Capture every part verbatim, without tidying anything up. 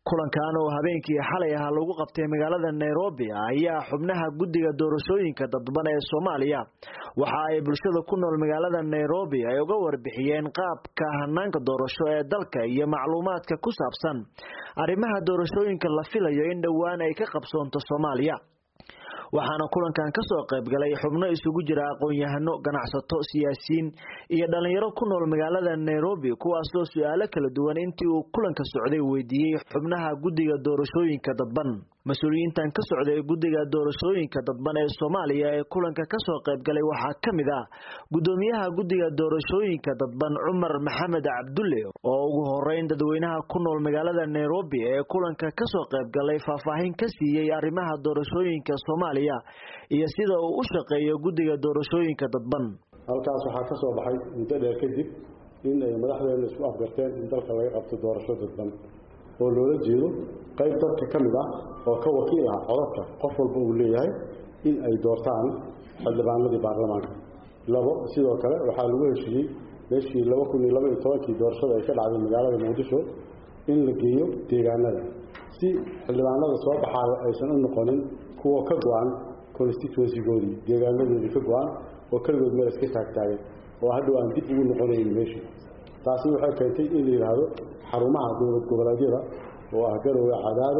kulankan oo habeenkii xalay ah lagu qabtay magaalada Nairobi ayaa xubnaha guddiga doorashooyinka dadban ee Soomaaliya waxa ay bulshada ku nool magaalada Nairobi ay uga warbixiyeen qaabka hanaanka doorasho ee dalka iyo macluumaadka ku saabsan arrimaha doorashooyinka la filayo in dhawaan ay ka qabsoonto Soomaaliya. waxaana kulankan ka soo qayb galay xubno isugu jira aqoon-yahano, ganacsato, siyaasiyiin iyo dhalinyaro ku nool magaalada Nairobi kuwaas oo su'aalo kala duwan intii uu kulanka socday weydiiyay xubnaha guddiga doorashooyinka dadban. mas'uuliyiintan ka socday guddiga doorashooyinka dadban ee Soomaaliya ee kulanka ka soo qayb galay waxa kamid ah gudoomiyaha guddiga doorashooyinka dadban Cumar Maxamed Cabdulle oo ugu horeyn dadweynaha ku nool magaalada Nairobi ee kulanka ka soo qayb galay faahfaahin ka siiyay arrimaha doorashooyinka Soomaaliya iyo sida uu u shaqeeyo guddiga doorashooyinka dadban. halkaas waxa ka soo baxay muddo dheer kadib in ay madaxdeena isku afgarteen in dalka laga qabto doorasho dadban oo loola jeedo qayb dadka kamid ah oo ka wakiil ah codadka qof walba uu leeyahay in ay doortaan xildhibaanadii baarlamaanka. labo sidoo kale waxaa lagu heshiiyey meeshii laba kun iyo laba iyo toban doorashada ay ka dhacday magaalada Muqdisho in la geeyo deegaanada si xildhibaanada soo baxaya aysan u noqonin kuwa ka go'an constituency-goodii deegaanadoodii ka go'an oo kaligood meel iska taagtaagay oo hadhow aan dib ugu noqonayn meeshii. taasi waxay keentay in la yiraahdo xarumaha dowlad goboleedyada oo ah Garowe, Cadaado,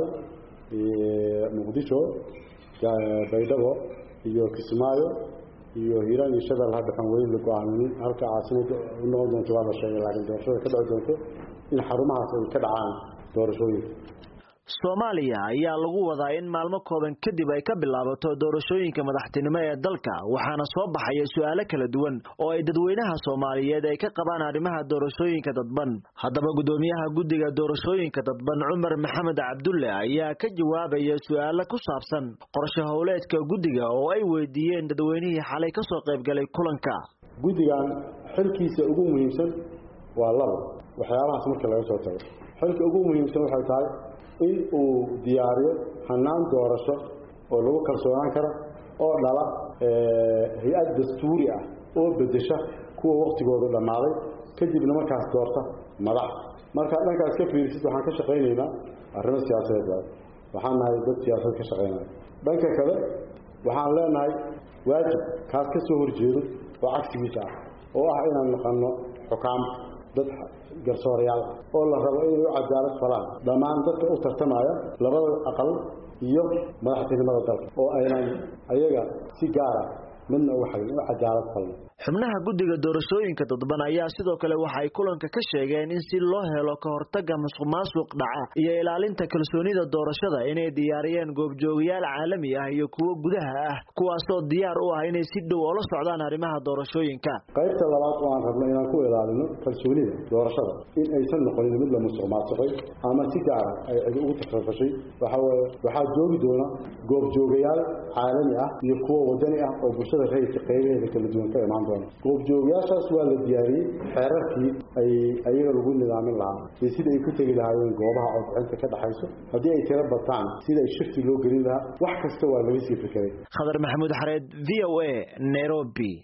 Muqdisho, Baydhabo iyo Kismaayo iyo Hiiraan iyo Shabeelle hadda waxaan weli la go'aamin halka caasimada u noqon doonto waa la sheegay laakiin doorashada ka dhici doonto in xarumahaas ay ka dhacaan doorashooyinka. Soomaaliya ayaa lagu wadaa in maalmo kooban kadib ay ka bilaabato doorashooyinka madaxtinimo ee dalka waxaana soo baxaya su'aalo kala duwan oo ay dadweynaha Soomaaliyeed ay ka qabaan arrimaha doorashooyinka dadban. haddaba gudoomiyaha guddiga doorashooyinka dadban Cumar Maxamed Cabdulle ayaa ka jawaabaya su'aalo ku saabsan qorshe howleedka guddiga oo ay weydiiyeen dadweynihii xalay ka soo qayb galay kulanka. guddigan xilkiisa ugu muhiimsan waa labo waxyaabahaas marka laga soo tago xilka ugu muhiimsan waxay tahay in uu diyaariyo hanaan doorasho oo lagu kalsoonaan karo oo dhala hay'ad dastuuri ah oo bedesha kuwa waqtigooda dhamaaday kadibna markaas doorta madax. marka dhankaas ka fiirsid waxaan ka shaqeynaynaa arrimo siyaasadeed waxaan nahay dad siyaasad ka shaqeynaya. dhanka kale waxaan leenahay waajib kaas ka soo horjeedo oo cagsigiisa ah oo ah inaan noqono xukaam dad garsoorayaal oo la rabo inay u cadaalad falaan dhammaan dadka u tartamaya labada aqal iyo madaxtinimada dalka oo aynan ayaga si gaar ah midna u xalin u cadaalad falan. xubnaha guddiga doorashooyinka dadban ayaa sidoo kale waxa ay kulanka ka sheegeen in si loo helo ka hortagga musuqmaasuq dhaca iyo ilaalinta kalsoonida doorashada inay diyaariyeen goobjoogayaal caalami ah iyo kuwo gudaha ah kuwaas oo diyaar u ah inay si dhow ula socdaan arrimaha doorashooyinka. qaybta labaad oo aan rabno inaan ku ilaalino kalsoonida doorashada in aysan noqonin mid la musuqmaasuqay ama si gaar ah ay cid ugu tafarfashay waxa weeye waxaa joogi doona goobjoogayaal caalami ah iyo kuwo wadani ah oo bulshada rayidka qaybaheeda kala duwan ka imaan goobjoogayaashaas waa la diyaariyey xeerarkii ay ayaga lagu nidaamin lahaa iyo sida ay ku tegi lahaayeen goobaha codbixinta ka dhaxayso haddii ay tira bataan sida ay shifti loo gelin lahaa wax kasta waa laga sii fikiray. Khadar Maxamuud Xareed, V O A, Nairobi.